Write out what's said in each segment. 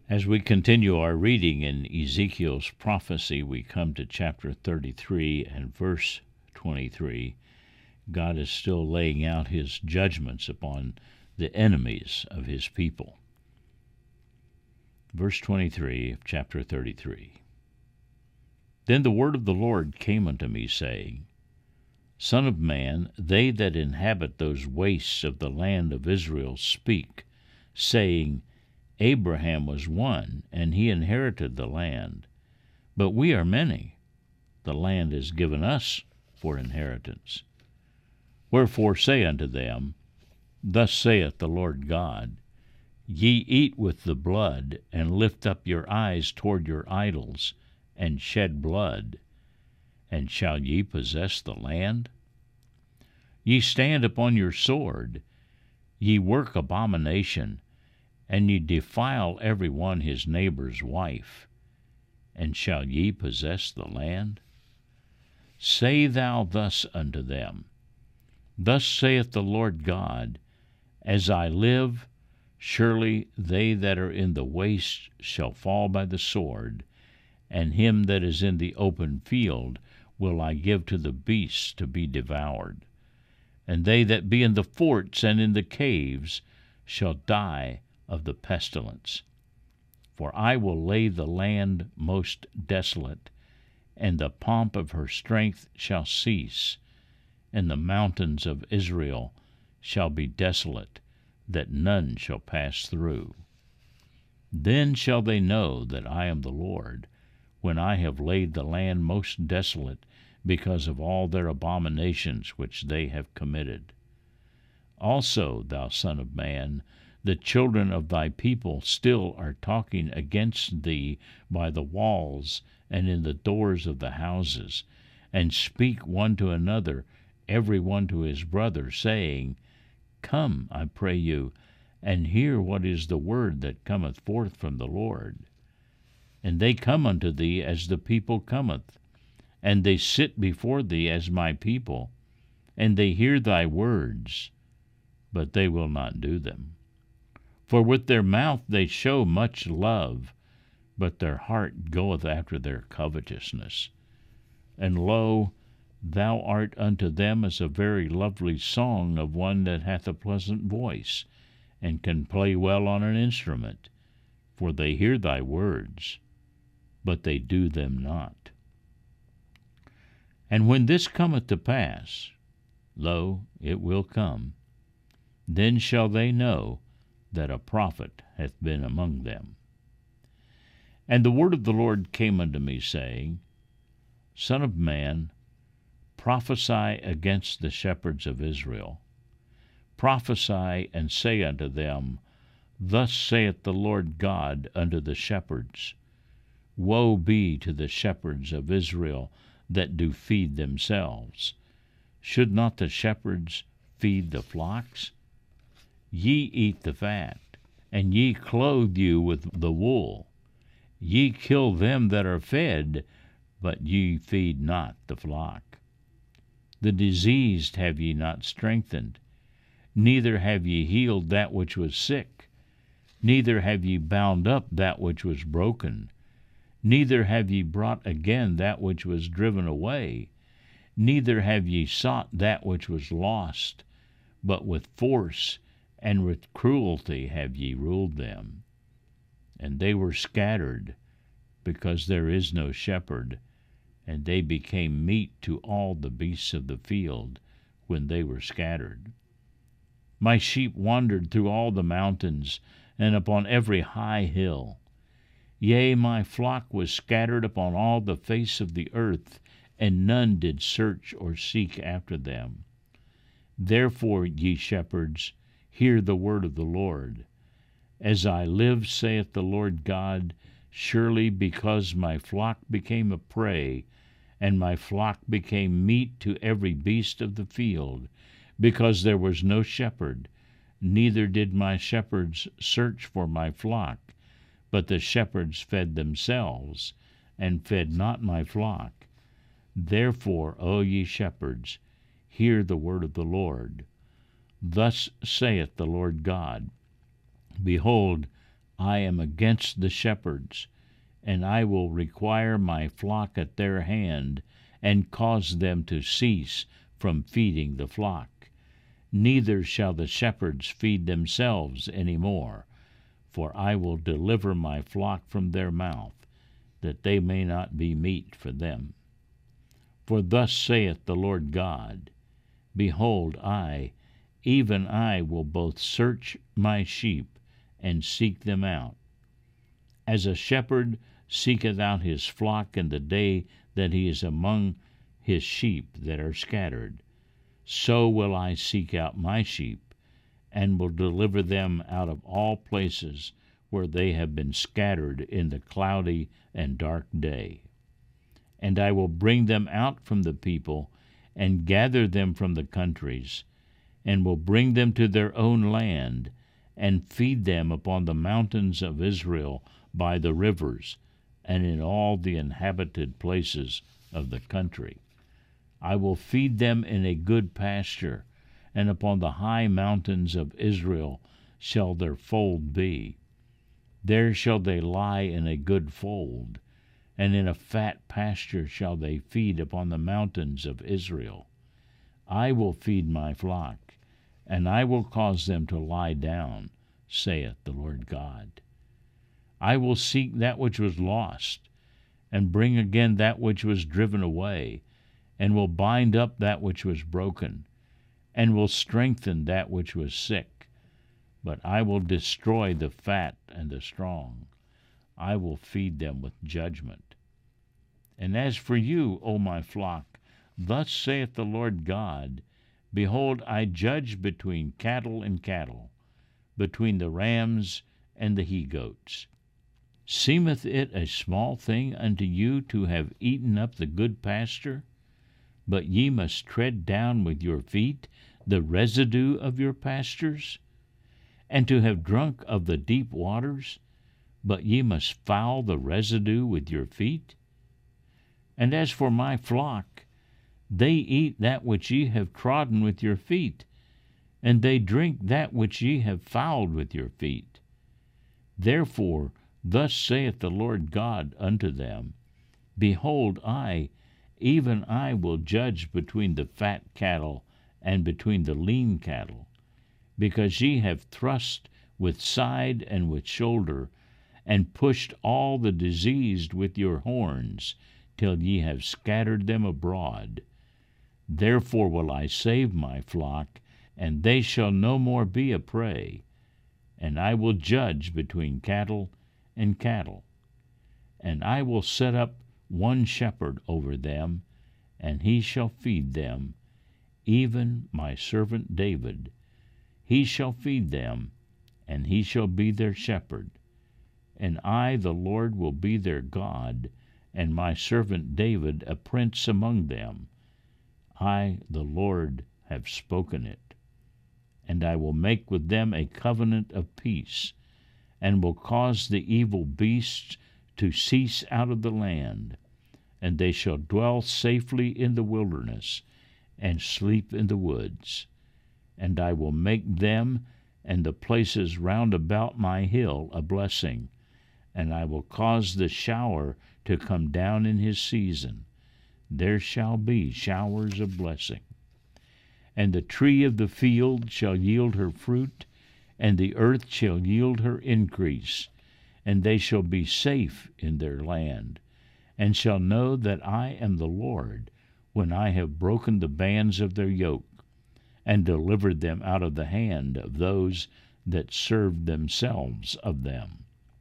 As we continue our reading in Ezekiel's prophecy, we come to chapter 33 and verse 23. God is still laying out his judgments upon the enemies of his people. Verse 23 of chapter 33. Then the word of the Lord came unto me, saying, Son of man, they that inhabit those wastes of the land of Israel speak, saying, Abraham was one, and he inherited the land. But we are many. The land is given us for inheritance. Wherefore say unto them, Thus saith the Lord God, Ye eat with the blood, and lift up your eyes toward your idols, and shed blood. And shall ye possess the land? Ye stand upon your sword, ye work abomination, and ye defile every one his neighbor's wife. And shall ye possess the land? Say thou thus unto them, Thus saith the Lord God, As I live, surely they that are in the waste shall fall by the sword, and him that is in the open field will I give to the beasts to be devoured. And they that be in the forts and in the caves shall die of the pestilence. For I will lay the land most desolate, and the pomp of her strength shall cease, and the mountains of Israel shall be desolate, that none shall pass through. Then shall they know that I am the Lord, when I have laid the land most desolate, because of all their abominations which they have committed. Also, thou son of man, the children of thy people still are talking against thee by the walls and in the doors of the houses, and speak one to another, every one to his brother, saying, Come, I pray you, and hear what is the word that cometh forth from the Lord. And they come unto thee as the people cometh, and they sit before thee as my people, and they hear thy words, but they will not do them. For with their mouth they show much love, but their heart goeth after their covetousness. And lo, thou art unto them as a very lovely song of one that hath a pleasant voice, and can play well on an instrument, for they hear thy words, but they do them not. And when this cometh to pass, lo, it will come, then shall they know that a prophet hath been among them. And the word of the Lord came unto me, saying, Son of man, prophesy against the shepherds of Israel. Prophesy and say unto them, Thus saith the Lord God unto the shepherds, Woe be to the shepherds of Israel that do feed themselves. Should not the shepherds feed the flocks? Ye eat the fat, and ye clothe you with the wool. Ye kill them that are fed, but ye feed not the flock. The diseased have ye not strengthened, neither have ye healed that which was sick, neither have ye bound up that which was broken, neither have ye brought again that which was driven away, neither have ye sought that which was lost, but with force and with cruelty have ye ruled them. And they were scattered, because there is no shepherd, and they became meat to all the beasts of the field when they were scattered. My sheep wandered through all the mountains, and upon every high hill. Yea, my flock was scattered upon all the face of the earth, and none did search or seek after them. Therefore, ye shepherds, hear the word of the Lord. As I live, saith the Lord God, surely because my flock became a prey, and my flock became meat to every beast of the field, because there was no shepherd, neither did my shepherds search for my flock, but the shepherds fed themselves, and fed not my flock. Therefore, O ye shepherds, hear the word of the Lord. Thus saith the Lord God, Behold, I am against the shepherds, and I will require my flock at their hand, and cause them to cease from feeding the flock. Neither shall the shepherds feed themselves any more, for I will deliver my flock from their mouth, that they may not be meat for them. For thus saith the Lord God, Behold, I, even I, will both search my sheep, and seek them out. As a shepherd seeketh out his flock in the day that he is among his sheep that are scattered, so will I seek out my sheep, and will deliver them out of all places where they have been scattered in the cloudy and dark day. And I will bring them out from the people, and gather them from the countries, and will bring them to their own land, and feed them upon the mountains of Israel by the rivers, and in all the inhabited places of the country. I will feed them in a good pasture, and upon the high mountains of Israel shall their fold be. There shall they lie in a good fold, and in a fat pasture shall they feed upon the mountains of Israel. I will feed my flock, and I will cause them to lie down, saith the Lord God. I will seek that which was lost, and bring again that which was driven away, and will bind up that which was broken, and will strengthen that which was sick. But I will destroy the fat and the strong. I will feed them with judgment. And as for you, O my flock, thus saith the Lord God, Behold, I judge between cattle and cattle, between the rams and the he-goats. Seemeth it a small thing unto you to have eaten up the good pasture? But ye must tread down with your feet the residue of your pastures? And to have drunk of the deep waters? But ye must foul the residue with your feet? And as for my flock, they eat that which ye have trodden with your feet, and they drink that which ye have fouled with your feet. Therefore thus saith the Lord God unto them, Behold, I, even I, will judge between the fat cattle and between the lean cattle, because ye have thrust with side and with shoulder, and pushed all the diseased with your horns, till ye have scattered them abroad. Therefore will I save my flock, and they shall no more be a prey. And I will judge between cattle and cattle. And I will set up one shepherd over them, and he shall feed them, even my servant David. He shall feed them, and he shall be their shepherd. And I, the Lord, will be their God, and my servant David a prince among them. I, the Lord, have spoken it. And I will make with them a covenant of peace, and will cause the evil beasts to cease out of the land, and they shall dwell safely in the wilderness, and sleep in the woods. And I will make them and the places round about my hill a blessing, and I will cause the shower to come down in his season. There shall be showers of blessing. And the tree of the field shall yield her fruit, and the earth shall yield her increase, and they shall be safe in their land, and shall know that I am the Lord, when I have broken the bands of their yoke, and delivered them out of the hand of those that served themselves of them.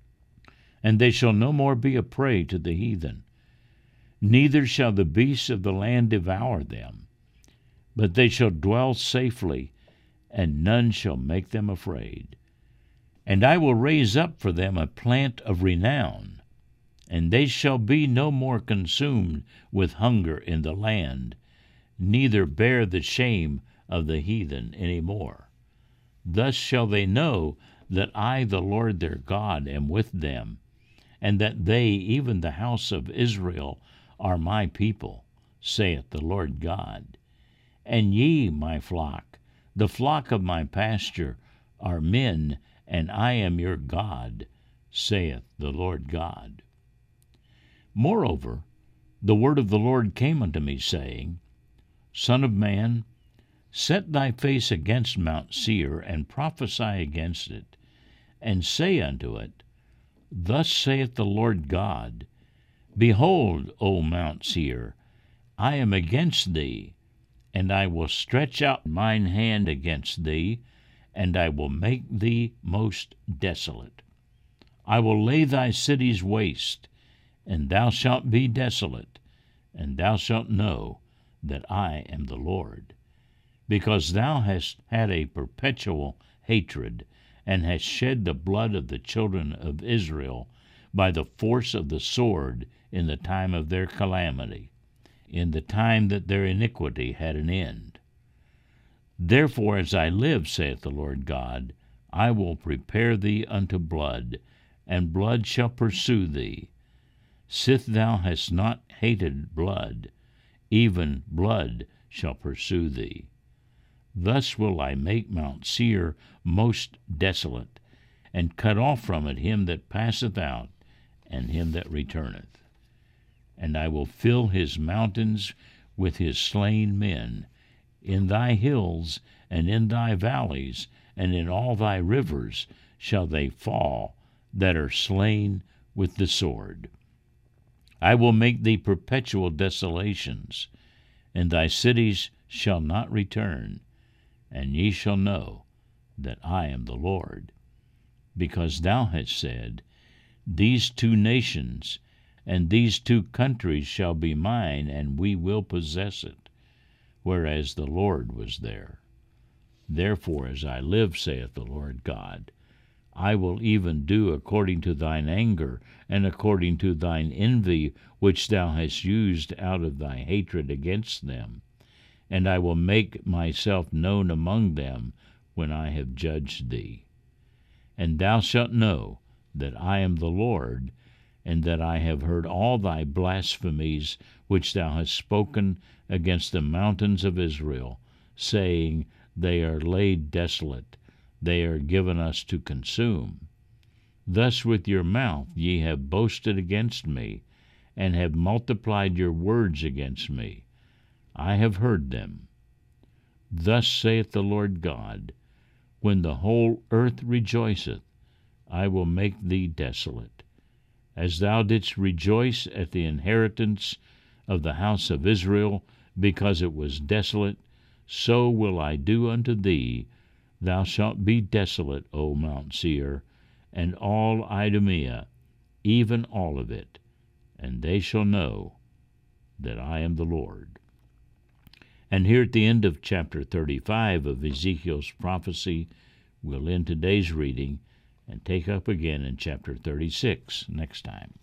And they shall no more be a prey to the heathen, neither shall the beasts of the land devour them, but they shall dwell safely, and none shall make them afraid. And I will raise up for them a plant of renown, and they shall be no more consumed with hunger in the land, neither bear the shame of the heathen any more. Thus shall they know that I, the Lord their God, am with them, and that they, even the house of Israel, are my people, saith the Lord God. And ye, my flock, the flock of my pasture, are men, and I am your God. saith the Lord God. Moreover, the word of the Lord came unto me, saying, Son of man, set thy face against Mount Seir, and prophesy against it, and say unto it, Thus saith the Lord God, Behold, O Mount Seir, I am against thee, and I will stretch out mine hand against thee, and I will make thee most desolate. I will lay thy cities waste, and thou shalt be desolate, and thou shalt know that I am the Lord. Because thou hast had a perpetual hatred, and hast shed the blood of the children of Israel by the force of the sword in the time of their calamity, in the time that their iniquity had an end. Therefore, as I live, saith the Lord God, I will prepare thee unto blood, and blood shall pursue thee. Sith thou hast not hated blood, even blood shall pursue thee. Thus will I make Mount Seir most desolate, and cut off from it him that passeth out, and him that returneth. And I will fill his mountains with his slain men. In thy hills, and in thy valleys, and in all thy rivers shall they fall that are slain with the sword. I will make thee perpetual desolations, and thy cities shall not return, and ye shall know that I am the Lord. Because thou hast said, These two nations and these two countries shall be mine, and we will possess it, whereas the Lord was there. Therefore, as I live, saith the Lord God, I will even do according to thine anger, and according to thine envy, which thou hast used out of thy hatred against them. And I will make myself known among them when I have judged thee. And thou shalt know that I am the Lord, and that I have heard all thy blasphemies which thou hast spoken against the mountains of Israel, saying, They are laid desolate, they are given us to consume. Thus with your mouth ye have boasted against me, and have multiplied your words against me. I have heard them. Thus saith the Lord God, When the whole earth rejoiceth, I will make thee desolate. As thou didst rejoice at the inheritance of the house of Israel, because it was desolate, so will I do unto thee. Thou shalt be desolate, O Mount Seir, and all Idumea, even all of it, and they shall know that I am the Lord. And here at the end of chapter 35 of Ezekiel's prophecy, we'll end today's reading and take up again in chapter 36 next time.